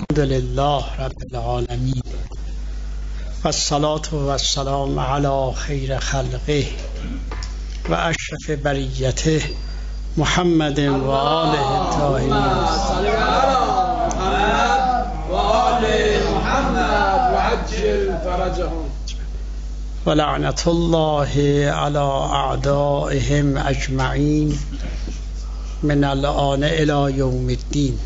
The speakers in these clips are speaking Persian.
لله رب العالمین و الصلاة و السلام علی خیر خلقه و اشرف بریته محمد و آله الطاهرین و آل محمد و عجل فرجهم و لعنت الله علی اعدائهم اجمعین من الآن الی یوم الدین.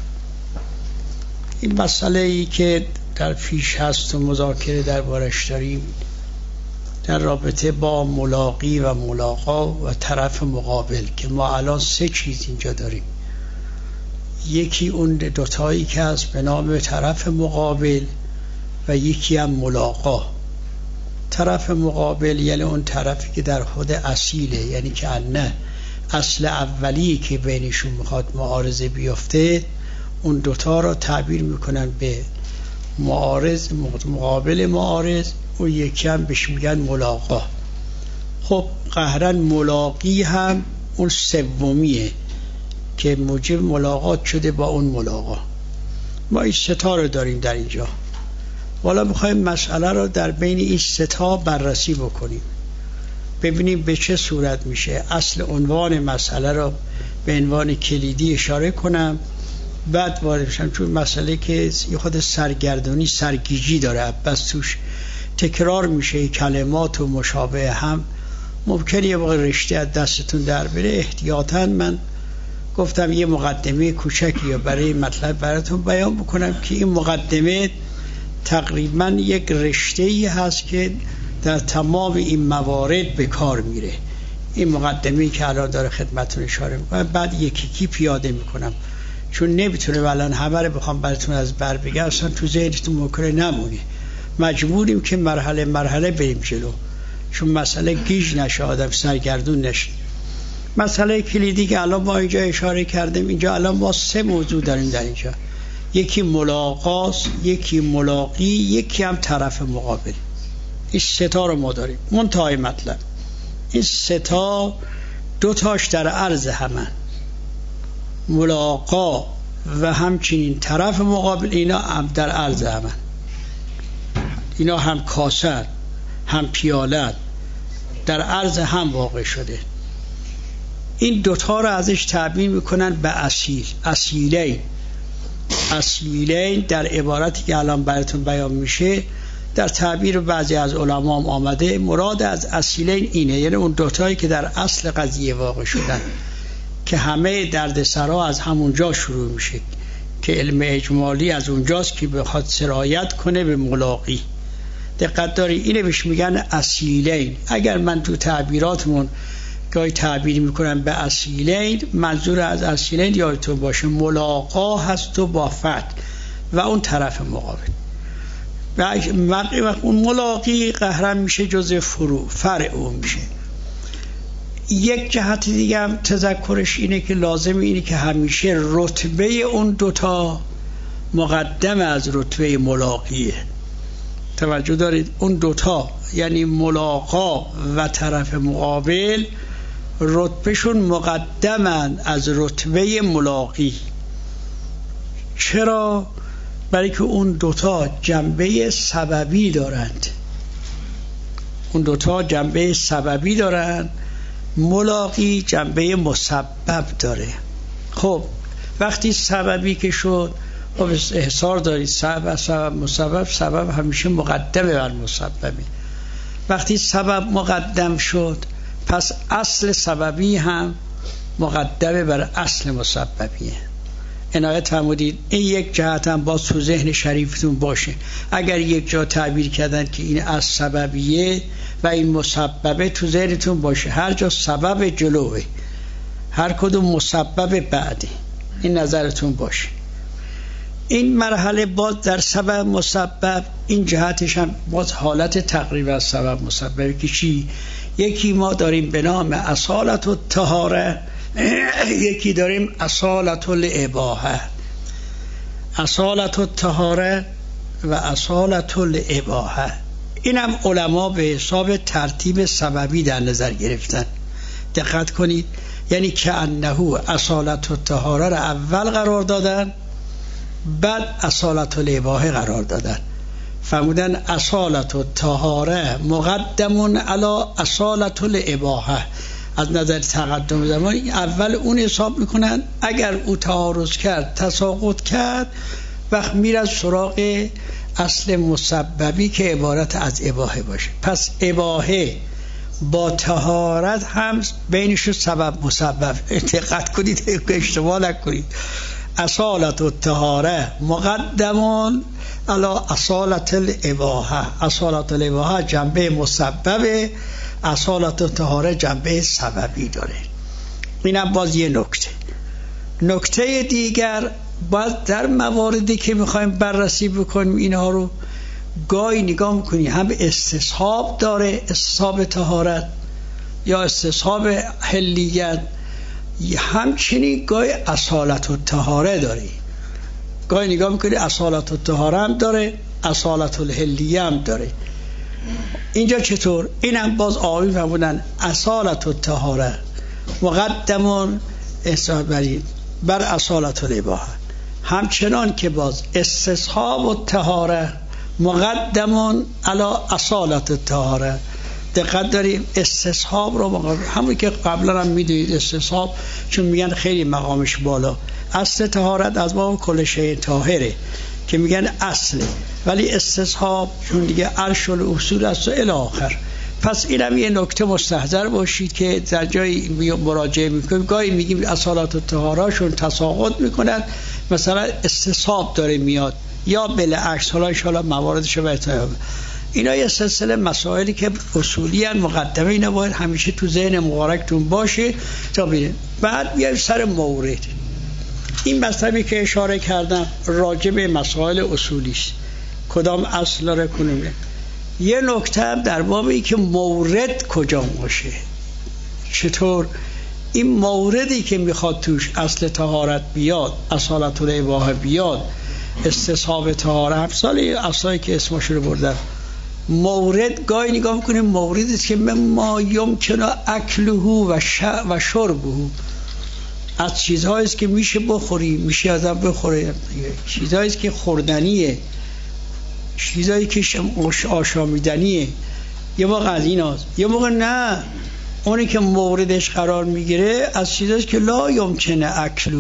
این مسئله ای که در پیش هست و مذاکره دربارش داریم در رابطه با ملاقی و ملاقا و طرف مقابل، که ما الان سه چیز اینجا داریم. یکی اون دوتایی که هست به نام طرف مقابل و یکی هم ملاقا. طرف مقابل یعنی اون طرفی که در خود اصیله، یعنی که نه اصل اولی که بینشون میخواد معارضه بیفته، اون دوتا را تعبیر میکنن به معارض، مقابل معارض. اون یکی هم بهش میگن ملاقا. خب قهرن ملاقی هم اون سومیه که موجب ملاقات شده با اون ملاقا. ما این ستا رو داریم در اینجا. والا میخوایم مسئله رو در بین این ستا بررسی بکنیم، ببینیم به چه صورت میشه. اصل عنوان مسئله رو به عنوان کلیدی اشاره کنم، بعد وارد بشم، چون مسئله که یه خود سرگردانی سرگیجی داره، بس توش تکرار میشه کلمات و مشابه هم، ممکنه یه موقع رشته از دستتون در بره. احتیاطاً من گفتم یه مقدمه کوچکی برای مطلب براتون بیان بکنم که این مقدمه تقریباً یک رشته‌ای هست که در تمام این موارد به کار میره. این مقدمه‌ای که الان داره خدمتتون اشاره میکنم، بعد یکی پیاده میکنم، چون نمیتونه الان همه رو بخوام براتون از بر بگم، اصلا تو ذهنتون مکره نمونه. مجبوریم که مرحله مرحله بریم جلو، چون مسئله گیج نشه، آدم سرگردون نشه. مسئله کلیدی که الان ما اینجا اشاره کردیم، اینجا الان ما سه موضوع داریم در اینجا. یکی ملاقاست، یکی ملاقی، یکی هم طرف مقابل. این سه تا رو ما داریم. منتهای مطلب این سه تا دوتاش در عرض همن، ملاقا و همچنین طرف مقابل، اینا هم در عرض همن. اینا هم کاسر هم پیالت در عرض هم واقع شده. این دوتا رو ازش تعبیر میکنن به اصیل، اصیلین در عبارتی که الان براتون بیان میشه. در تعبیر بعضی از علما هم آمده مراد از اصیلین اینه، یعنی اون دوتایی که در اصل قضیه واقع شدن، که همه دردسرها از همونجا شروع میشه، که علم اجمالی از اونجاست که بخواد سرایت کنه به ملاقی. دقت داری، اینه بهش میگن اصیلین. اگر من تو تعبیراتمون گاهی تعبیر میکنم به اصیلین، منظور از اصیلین یادتون باشه ملاقا هست و با فتح و اون طرف مقابل. و اون ملاقی قهرن میشه جزء فرع اون میشه. یک جهت دیگه هم تذکرش اینه که لازم اینه که همیشه رتبه اون دوتا مقدم از رتبه ملاقیه. توجه دارید، اون دوتا یعنی ملاقا و طرف مقابل رتبهشون مقدمن از رتبه ملاقی. چرا؟ برای که اون دوتا جنبه سببی دارند. ملاقی جنبه مسبب داره. خب وقتی سببی که شد، خب احصار دارید، سبب مسبب، سبب همیشه مقدمه بر مسببه. وقتی سبب مقدم شد، پس اصل سببی هم مقدمه بر اصل مسببیه. عنایت فرمودید. این یک جهت هم باز تو ذهن شریفتون باشه. اگر یک جا تعبیر کردن که این از سببیه و این مسببه، تو ذهنتون باشه هر جا سبب جلوه، هر کدوم مسبب بعده. این نظرتون باشه. این مرحله باز در سبب مسبب، این جهتش هم باز حالت تقریبا سبب مسببه که چی؟ یکی ما داریم به نام اصالت الطهاره، یکی داریم اصالت الاباحه. اصالت الطهاره و اصالت الاباحه، اینم علما به حساب ترتیب سببی در نظر گرفتن. دقت کنید، یعنی که انه اصالت الطهاره را اول قرار دادن بعد اصالت الاباحه قرار دادن، فرمودن اصالت الطهاره مقدم علی اصالت الاباحه. از نظر تقدم زمان اول اون حساب میکنن، اگر او تعارض کرد تساقط کرد وقت میره سراغ اصل مسببی که عبارت از اباحه باشه. پس اباحه با طهارت هم بینشون سبب مسبب، دقت کنید اشتباه نکنید. اصالت الطهاره مقدمون علی اصالت الاباحه. اصالت الاباحه جنبه مسببه، اصالت الطهاره جنبه سببی داره. اینم باز یه نکته دیگر، باز در مواردی که میخوایم بررسی بکنیم اینها رو گاهی نگاه میکنی هم استصحاب داره، استصحاب طهارت یا استصحاب حلیت، همچنین گاهی اصالت الطهاره داره. گاهی نگاه میکنی اصالت الطهاره هم داره، اصالت الحلیه هم داره. اینجا چطور؟ اینم باز آقایی فرمودن اصالت الطهاره مقدمون بر اصالت الاباحه، همچنان که باز استصحاب الطهاره مقدمون علی اصالت الطهاره. دقت داریم استصحاب رو همون که قبلا هم میدونید استصحاب چون میگن خیلی مقامش بالا، اصل طهارت از باب کل شیء طاهره که میگن اصله، ولی استصحاب چون دیگه عرش الاصول است و الی آخر. پس اینم یه نکته مستحضر باشید که در جای مراجعه میکنیم گاهی میگیم اصالت الطهاره شون تساقط میکنن، مثلا استصحاب داره میاد یا بالعکس، حالا ان شاء الله مواردش رو بهتر. اینا یه سلسله مسائلی که اصولی ان، مقدمه اینا باید همیشه تو ذهن مبارکتون باشه تا ببینید. بعد میایم سر مورد. این مطلبی که اشاره کردم راجع به مسائل اصولی است، کدام اصل رو کنیم. یه نکته هم در باب این که مورد کجا باشه، چطور این موردی که میخواد توش اصل طهارت بیاد، اصالت الاباحه بیاد، استصحاب طهاره، همسال اصلی که اسمش رو بردن، مورد گاهی نگاه میکنیم موردی که ما یمکن اکله و شربه، از چیزهایی است که میشه بخوری، میشه ازم بخوره، چیزهایی است که خوردنیه، چیزایی که آشامیدنیه. یه موقع از این هست، یه موقع نه، اونی که موردش قرار میگیره از چیزایی که لا یمکن اکله،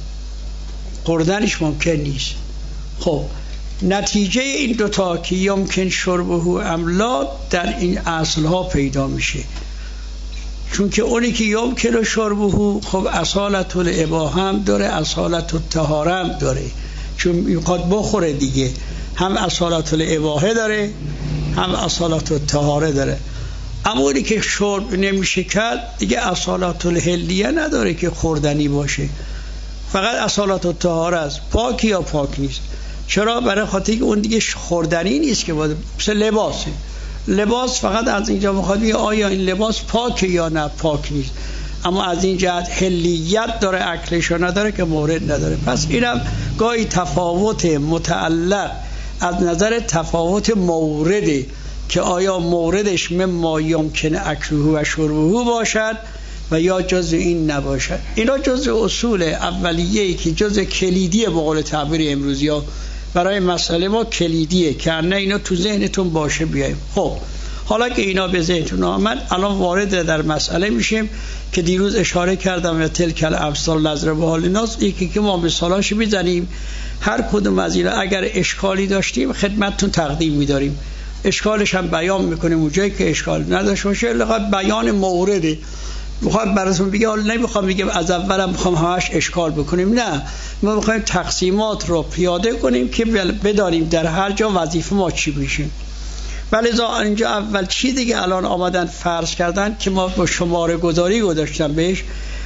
خوردنش ممکن نیست. خب نتیجه این دوتا که یمکن شربه املا در این اصلها پیدا میشه، چون که اونی که یمکن شربه خب اصالت الاباحه هم داره، اصالت الطهاره هم داره، چون میخواد بخوره دیگه، هم اصالت الاباحه داره هم اصالت الطهاره داره. اما اونی که شرب نمیشه کرد دیگه اصالت الحلیه نداره که خوردنی باشه، فقط اصالت الطهاره است، پاک یا پاک نیست. چرا؟ برای خاطر که اون دیگه خوردنی نیست که باید، مثل لباسه، لباس فقط از اینجا میخواد بگه آیا این لباس پاک یا نه پاک نیست، اما از این جهت حلیت داره اکلش نداره که مورد نداره. پس اینم گاهی تفاوت متعلق از نظر تفاوت مورده که آیا موردش مما یمکن اکله و شربه باشد و یا جز این نباشد. اینا جز اصول اولیه‌ای که جز کلیدیه به قول تعبیر امروزی ها برای مسئله ما کلیدیه که نه اینا تو ذهنتون باشه بیایم. خب حالا که اینا به ذهنتون آمد، الان وارد در مسئله میشیم که دیروز اشاره کردم و تلک الامثال نضربها للناس، یکی که ما مثالاشو میزنیم، هر کدوم از اینا اگر اشکالی داشتیم خدمتتون تقدیم میداریم، اشکالش هم بیان میکنیم اونجایی که اشکال نداشته باشه، لغت بیان مورده. میخوام براتون بگم، نمیخوام بگم از اولم میخوام همش اشکال بکنیم، نه، ما میخوایم تقسیمات رو پیاده کنیم که بدانیم در هر جا وظیفه ما چی بشه. ولی اینجا اول چیزی که الان آمدن فرض کردن که ما با شماره گذاری گذاشتن بهش،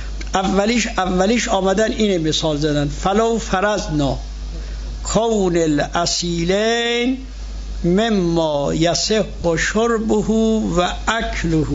اولیش آمدن اینه مثال زدن، فلو فرضنا کون الاصیلین مما یصح شربه و اکله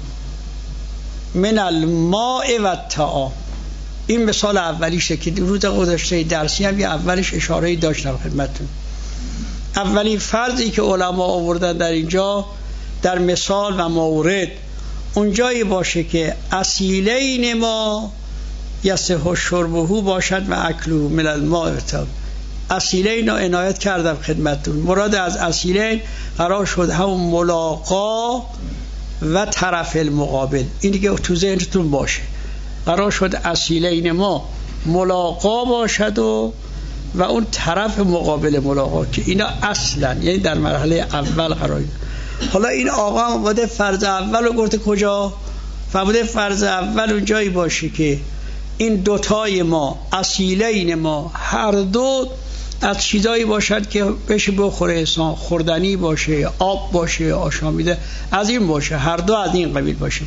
من الماء و الطعام. این مثال اولیشه که روز گذشته درسی هم یه اولش اشاره‌ای داشتم خدمتتون. اولین فرضی که علما آوردن در اینجا در مثال و مورد اونجایی باشه که اصیلین ما یصح شربه باشد و اکله من الماء و الطعام. اصیلین رو عنایت کردم خدمتتون. مراد از اصیلین قرار شد همون ملاقا و طرف المقابل، این دیگه تو ذهنتون باشه. قرار شد اصیلین ما ملاقا باشد و اون طرف مقابل ملاقا، که اینا اصلا یعنی در مرحله اول قرار. حالا این آقا آمده فرض اول رو گفته کجا؟ فرموده فرض اول اون جایی باشه که این دوتای ما اصیلین ما هر دو از چیزایی باشد که بشه بخوره انسان، خوردنی باشه، آب باشه، آشامیده، از این باشه، هر دو از این قبیل باشه.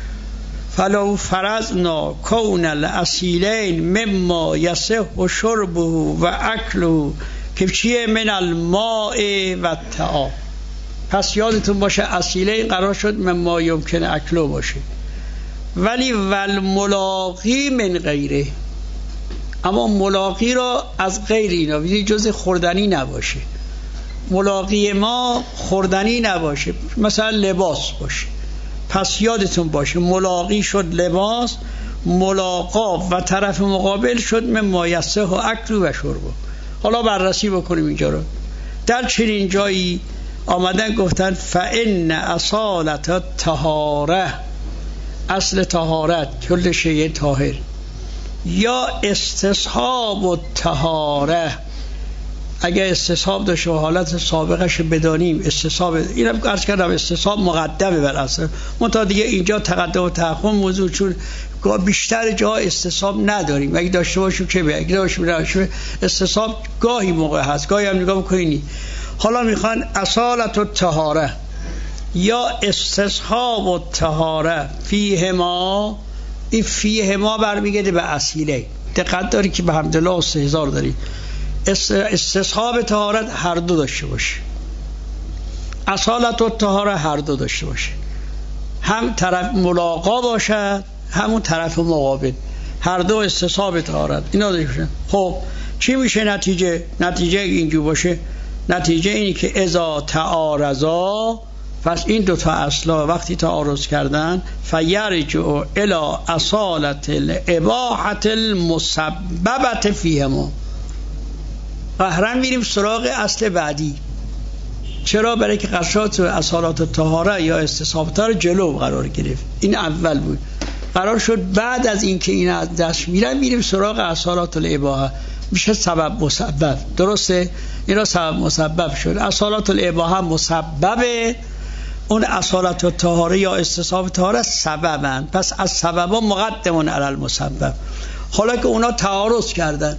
فلو فرضنا کون الاصیلین مما یصح شربه و اکله که چیه من الماء و الطعام. پس یادتون باشه اصیلین قرار شد مما یمکن اکله باشه، ولی والملاقی من غیره، اما ملاقی را از غیر اینا، یعنی جز خوردنی نباشه. ملاقی ما خوردنی نباشه، مثلا لباس باشه. پس یادتون باشه ملاقی شد لباس، ملاقا و طرف مقابل شد مما یصح و اکل و شرب. حالا بررسی بکنیم اینجا رو. در چنین جایی آمدن گفتن فإن اصالت الطهاره، اصل طهارت کل شیء طاهر، یا استصحاب الطهاره، اگر استصحاب داشته و حالت سابقش بدانیم استصحاب، اینم عرض کردم استصحاب مقدمه بر اصل، منتها دیگه اینجا تقدم و تأخر موضوع، چون بیشتر جا استصحاب نداریم، اگه داشته باشیم چه به، اگه داشته استصحاب گاهی موقع هست، گاهی هم نگاه بکنید. حالا میخوان اصالت الطهاره یا استصحاب الطهاره فیهما، این فیهما برمیگرده به اصیله. دقت داری که به حمدالله استحضار داری استصحاب طهارت هر دو داشته باشه، اصالت الطهاره هر دو داشته باشه، هم طرف ملاقا باشد همون طرف مقابل، هر دو استصحاب طهارت اینا داشته. خب چی میشه نتیجه؟ نتیجه اینجور باشه، نتیجه اینی که اذا تعارضا، پس این دوتا اصلا وقتی تعارض کردن فیرجع الی اصالت الاباحة المسببة فیهما، قهرن میریم سراغ اصل بعدی. چرا؟ برای که قشات اصالات الطهاره یا استصحاب طهاره جلو قرار گرفت، این اول بود. قرار شد بعد از این که این از دست میریم سراغ اصالات الاباحه، میشه سبب مسبب. درسته؟ اینا سبب مسبب شد. اصالات الاباحه مسببه، اون اصالت الطهاره یا استصحاب طهاره سببن، پس از سببا مقدمون علی المسبب. حالا که اونا تعارض کردن،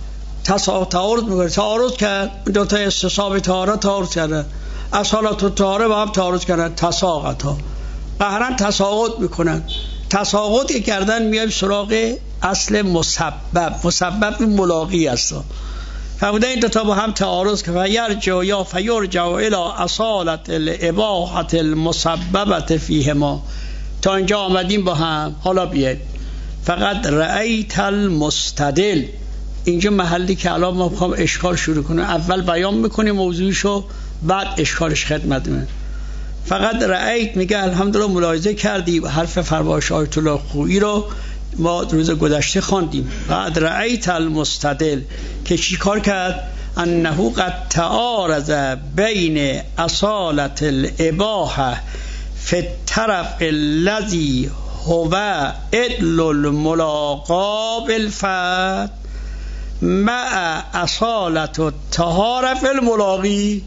تعارض کرد، دو تا استصحاب طهاره تعارض کردن، اصالت الطهاره با هم تعارض کردن، تساقطا، قهرن تساقط میکنن. تساقط کردن میایم سراغ اصل مسبب. مسبب ملاقی است. فرمودن این دوتا با هم تعارض که فیرجع الی اصالت الاباحة المسببة فیهما. تا اینجا آمدیم با هم. حالا بیاید فقط رأیت المستدل، اینجا محلی که الان ما میخوام اشکال شروع کنیم، اول بیان میکنیم موضوعشو بعد اشکالش خدمت من. فقط رأیت میگه الحمدلله ملاحظه کردی حرف فرمایش آیت الله خویی رو ما روز گذشته خواندیم. بعد رأیت المستدل که چی کار کرد؟ انه قد تعارض بین اصالت الاباحه فی الطرف الذی هو عدل الملاقا بالفعل مع اصالت الطهاره فی الملاقی.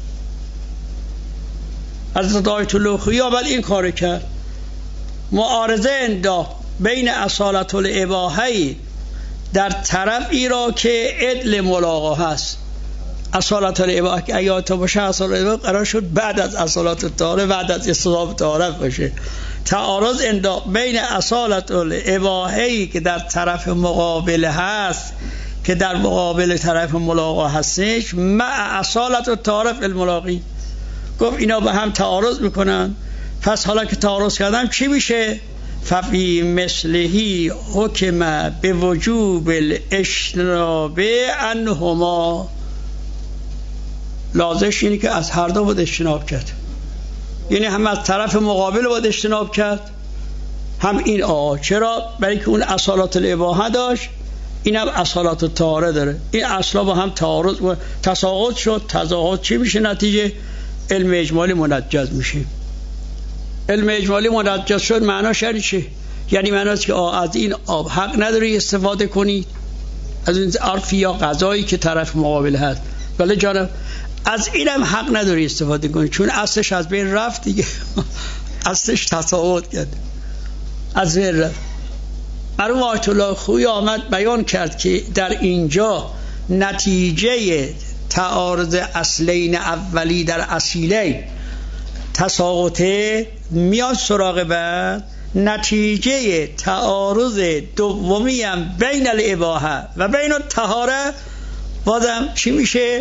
حضرت آیت الله خویی بعد این کار کرد، معارضه انداخت بین اصالت الاباحه در طرفی را که عدل ملاقا هست. اصالت الاباحه که اگه تا باشه اصالت الاباحه قرار شد بعد از اصالت الطهاره، بعد از استصحاب طهارت باشه. تعارض انداخت بین اصالت الاباحه که در طرف مقابل هست، که در مقابل طرف ملاقا هستش، مع اصالت الطهاره فی الملاقی. گفت اینا به هم تعارض میکنن، پس حالا که تعارض کردن چی میشه؟ ففی مثلهی حکم به وجوب الاجتناب عنهما. لازمش اینه که از هر دو باید اجتناب کرد، یعنی هم از طرف مقابل باید اجتناب کرد هم این چرا؟ برای که اون اصالات الاباحه داشت، اینم اصالات الطهاره داره. این اصلا با هم تعارض و تساقط شد. تضاد چی میشه نتیجه؟ علم اجمالی منجز میشه. علم اجمالی منجز شد معناش یعنی چه؟ یعنی معناش که از این آب حق نداری استفاده کنی، از این عرف یا غذایی که طرف مقابل هست. بله جانم، از اینم حق نداری استفاده کنی چون اصلش از بین رفت دیگه. اصلش تساقط کرد، از بین رفت. مرحوم آیت الله خویی آمد بیان کرد که در اینجا نتیجه تعارض اصلین اولی در اصیلین تساقطه، میاد سراغ بعد نتیجه تعارض دومی هم بین الاباحه و بین الطهاره بازم چی میشه؟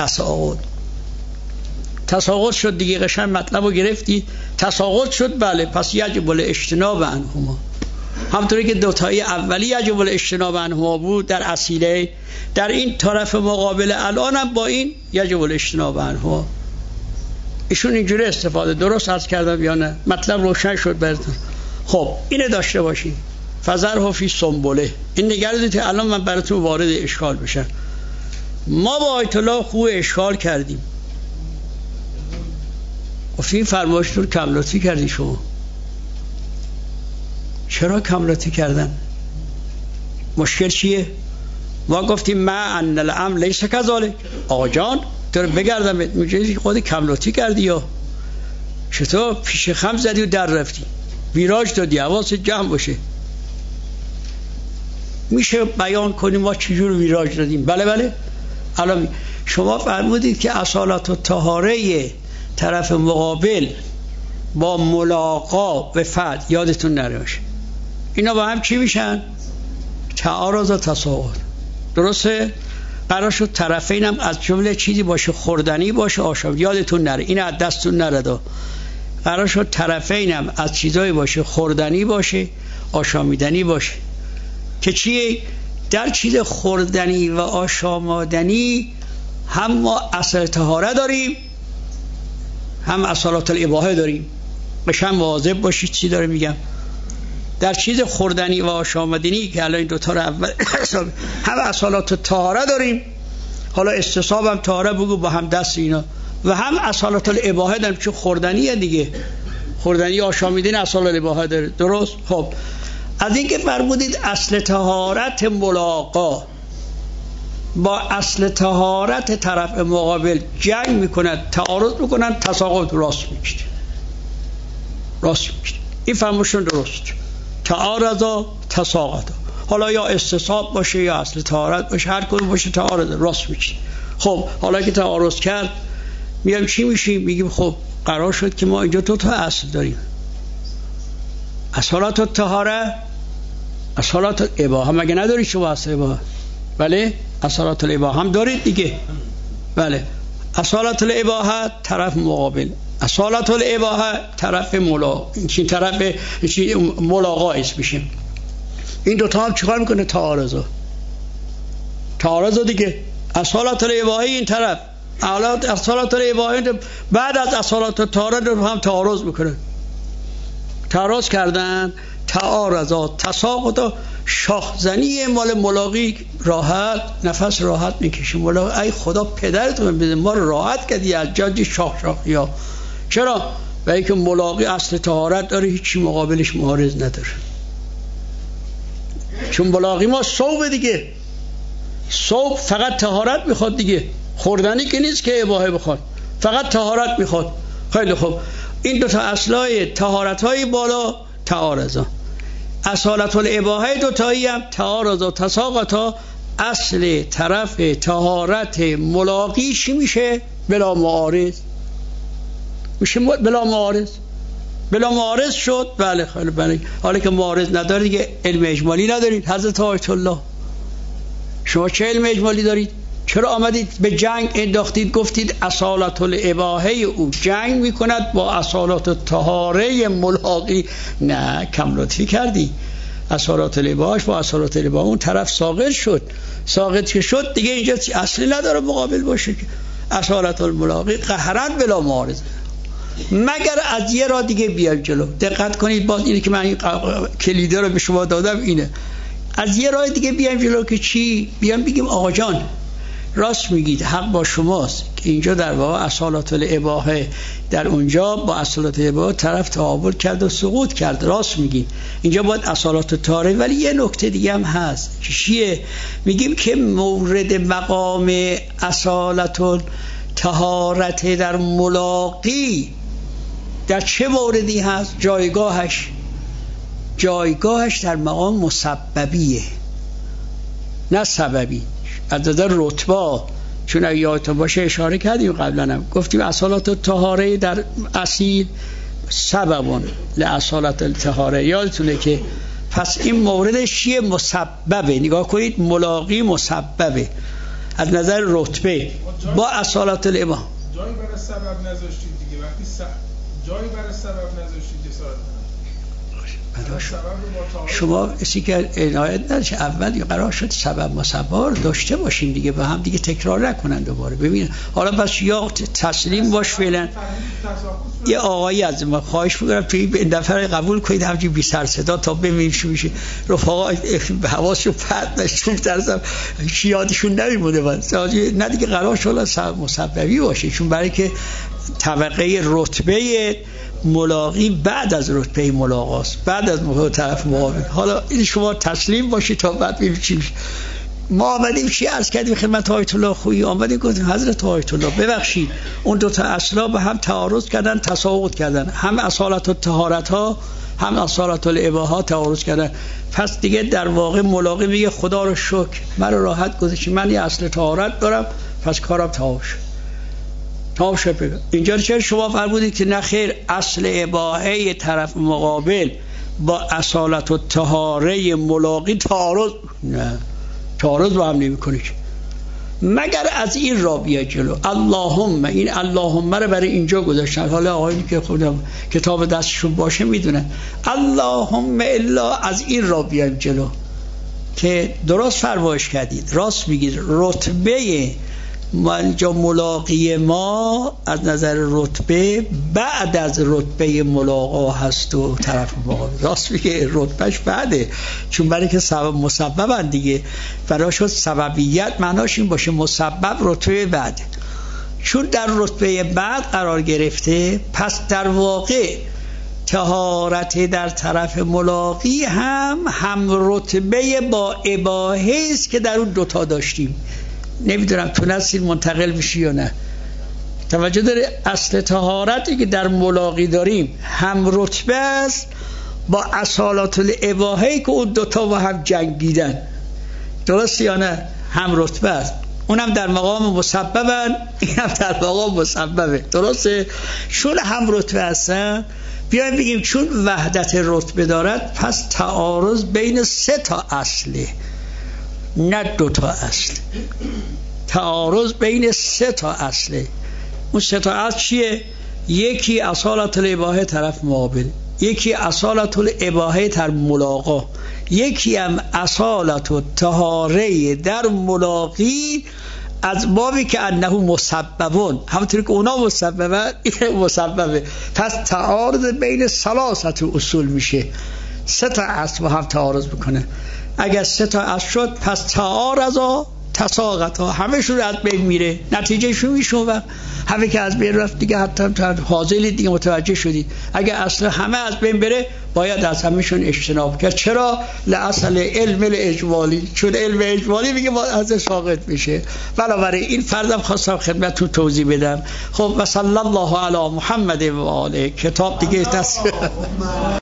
تساقط شد دیگه. قشنگ مطلب رو گرفتی. تساقط شد، بله، پس یجب الاجتناب عنهما. همطوری که دوتایی اولی یجب الاجتناب عنهما بود در اصیله، در این طرف مقابل الان هم با این یجب الاجتناب عنهما. ایشون اینجوری استفاده درست عرض کردم یا نه؟ مطلب روشن شد براتون؟ خب اینه داشته باشین. فذرها فی سنبله. این نگردید الان من براتون وارد اشکال بشم. ما با آیت الله خوب اشکال کردیم. گفتیم فرمایشتون کم لطفی کردی شما. چرا کم لطفی کردن؟ مشکل چیه؟ ما گفتیم ما ان الامر لیس کذالک. آقا جان تو بگردم میگه خود کم لطفی کردی یا چطور پیش خم زدی و در رفتی، ویراج دادی، حواست جمع باشه. میشه بیان کنیم ما چجور ویراج دادیم؟ بله. الان شما فرمودید که اصالت الطهاره طرف مقابل با ملاقا و فتح، یادتون نره باشه، اینا با هم چی میشن؟ تعارض و تساقط. درسته؟ قرار شد طرفین هم از جمله چیزی باشه خوردنی باشه آشامیدنی. یادتون نره، این از دستتون نره. قرار شد طرفین هم از چیزایی باشه خوردنی باشه آشامیدنی باشه. که چیه؟ در چیز خوردنی و آشامادنی هم ما اصل طهاره داریم، هم اصالات الاباحه داریم. قشنگ مواظب باشید چی داره میگم. در چیز خوردنی و آشامادنی که الان این دوتا رو اول هم اصالات الطهاره داریم، حالا استصحاب هم طهاره بگو با هم دست اینا، و هم اصالات الاباحه داریم که خوردنیه دیگه. خوردنی آشامیدنی اصالات الاباحه داره. درست؟ خب از این که فرمودید اصل طهارت ملاقا با اصل طهارت طرف مقابل جنگ میکنند، تعارض میکنند، تساقط راست میکشید. این فرموشون درست. تعارض تساقط، حالا یا استصحاب باشه یا اصل طهارت باشه، هر کدوم باشه تعارض راست میکشید. خب حالا که تعارض کرد میگم چی میشیم؟ میگیم خب قرار شد که ما اینجا دو تا اصل داریم، اصالات الطهاره، اصالات الاباحه. مگه نداری شما اصل اباحه؟ بله، اصالات الاباحه هم دارید دیگه. بله، اصالات الاباحه طرف مقابل، اصالات الاباحه طرف ملاقا اسم میشه. این دوتا هم چیکار میکنه؟ تعارض دیگه. اصالات الاباحه این طرف، اصالات الاباحه بعد از اصالات الطهاره هم تعارض میکنه. تعارض کردن، تعارضات تساقط. شاخزنی مال ملاقی راحت، نفس راحت میکشیم. ملاقی ای خدا پدرتون بده ما رو راحت کردی از جاج شاخی ها. چرا؟ برای که ملاقی اصل طهارت داره، هیچی مقابلش معارض نداره. چون ملاقی ما صوب دیگه، صوب فقط طهارت میخواد دیگه، خوردنی که نیست که اباحه بخواد، فقط طهارت میخواد. خیلی خوب، این دو تا اصلای طهارت های بالا تعارضا. اصالت الاباحه دوتایی هم تعارض و تساقط. اصل طرف طهارت ملاقی چی میشه؟ بلا معارض میشه. بلا معارض شد. بله خیلی بله. حالا که معارض نداره دیگه علم اجمالی ندارید. حضرت آیت الله شما چه علم اجمالی دارید؟ چرا آمدید به جنگ انداختید؟ گفتید اصالت الاباحه او جنگ میکند با اصالت الطهاره ملاقی. نه، کم لطفی کردی. اصالت الاباحه با اصالت الاباحه اون طرف ساقط که شد دیگه اینجا اصلی نداره مقابل باشه که اصالت الملاقی قهرن بلا معارض، مگر از یه را دیگه بیاد جلو. دقت کنید باز اینه که من این کلیده رو به شما دادم، اینه از یه راه دیگه بیایم جلو که چی؟ بیایم بگیم آقا جان راست میگید، حق با شماست که اینجا در واقع اصالت الاباحه در اونجا با اصالت الاباحه طرف تعامل کرد و سقوط کرد، راست میگید اینجا باید اصالت طهاره. ولی یه نکته دیگه هم هست که چیه؟ میگیم که مورد مقام اصالت طهارت در ملاقی در چه موردی هست؟ جایگاهش در مقام مسببیه نه سببی. از نظر رتبه، چون اگه یادتون باشه اشاره کردیم قبلا هم گفتیم اصالت الطهاره در اصیل سببون لأصالت الطهاره، یادتونه که پس این موردش چیه؟ مسببه. نگاه کنید ملاقی مسببه از نظر رتبه با اصالت الاباحه. جایی برای سبب نذاشتید دیگه، وقتی جایی برای سبب نذاشتید جسارت شما اسی که عنایت نداشت اول یا قرار شد سبب مسبب داشته باشیم دیگه با هم دیگه تکرار نکنن دوباره. ببین حالا بس یا تسلیم باش فعلا. یه آقایی از ما خواهش می‌کنم توی این دفعه قبول کنید همچین بی سر صدا تا ببینیم چی میشه. رفقا حواسشون پرت نشه ترسم یادشون نمیمونه نه دیگه قرار شد سبب مسببی باشه، چون برای که طبقه رتبه ملاقی بعد از رتبه ملاقاست، بعد از طرف مقابل. حالا این شما تسلیم باشید تا بعد ببینیم چی میشه. ما آمدیم چی عرض کردیم خدمت آیت الله خویی، آمدیم گفتیم حضرت آیت الله ببخشید اون دو تا اصلا به هم تعارض کردن، تساقط کردن، هم اصالت الطهارت ها هم اصالت الاباحه تعارض کردن. پس دیگه در واقع ملاقی میگه خدا رو شکر من راحت گذاشتی، من یه اصل طهارت دارم پس کارم تمام شد. اینجا چرا شما فرمودید که نه خیر اصل اباحه طرف مقابل با اصالت و طهاره ملاقی تعارض با هم نمی‌کنه مگر از این را بیا جلو. اللهم، این اللهم رو برای اینجا گذاشتن. حالا آقایی که خودم کتاب دستشون باشه میدونن اللهم الا از این را بیایم جلو که درست فرمایش کردید، راست میگید رتبه اینجا ملاقی ما از نظر رتبه بعد از رتبه ملاقا هست و طرف مقابل. راست میگه رتبهش بعده، چون برای که سبب مسببن دیگه، برای شد سببیت معناش این باشه مسبب رتبه بعد، چون در رتبه بعد قرار گرفته پس در واقع طهارت در طرف ملاقی هم رتبه با اباحه است که در اون دوتا داشتیم. نمیدونم تونستید منتقل بشی یا نه. توجه داره اصل طهارتی که در ملاقی داریم هم رتبه است با اصالت الاباحه که اون دوتا با هم جنگیدن. درست یا نه؟ هم رتبه است، اونم در مقام مسببن اینم در مقام مسببه. درسته؟ چون هم رتبه هستن بیایم بگیم چون وحدت رتبه دارد پس تعارض بین 3 تا اصله نه 2 تا اصل. تعارض بین 3 تا اصله. اون 3 تا اصل چیه؟ یکی اصالت الاباحه طرف مقابل، یکی اصالت الاباحه در ملاقا، یکی هم اصالت الطهاره در ملاقی از بابی که انه مسببون، همونطوری که اونا مسببن این مسببه. پس تعارض بین 3 اصول میشه. 3 تا اصل با هم تعارض بکنه. اگر 3 تا اصل شد پس تعارضا تساقطا، همه شون از بین میره، نتیجه شون میشون و همه که از بین رفت دیگه حتی حاضر دیگه متوجه شدید. اگر اصل همه از بین بره باید از همهشون اجتناب کرد. چرا؟ لأصل علم الاجمالی، چون علم اجمالی میگه با از ساقط میشه. بنابراین این فردم خواستم خدمتتون توضیح بدم. خب و صلی الله علی محمد و آله. کتاب دیگه دست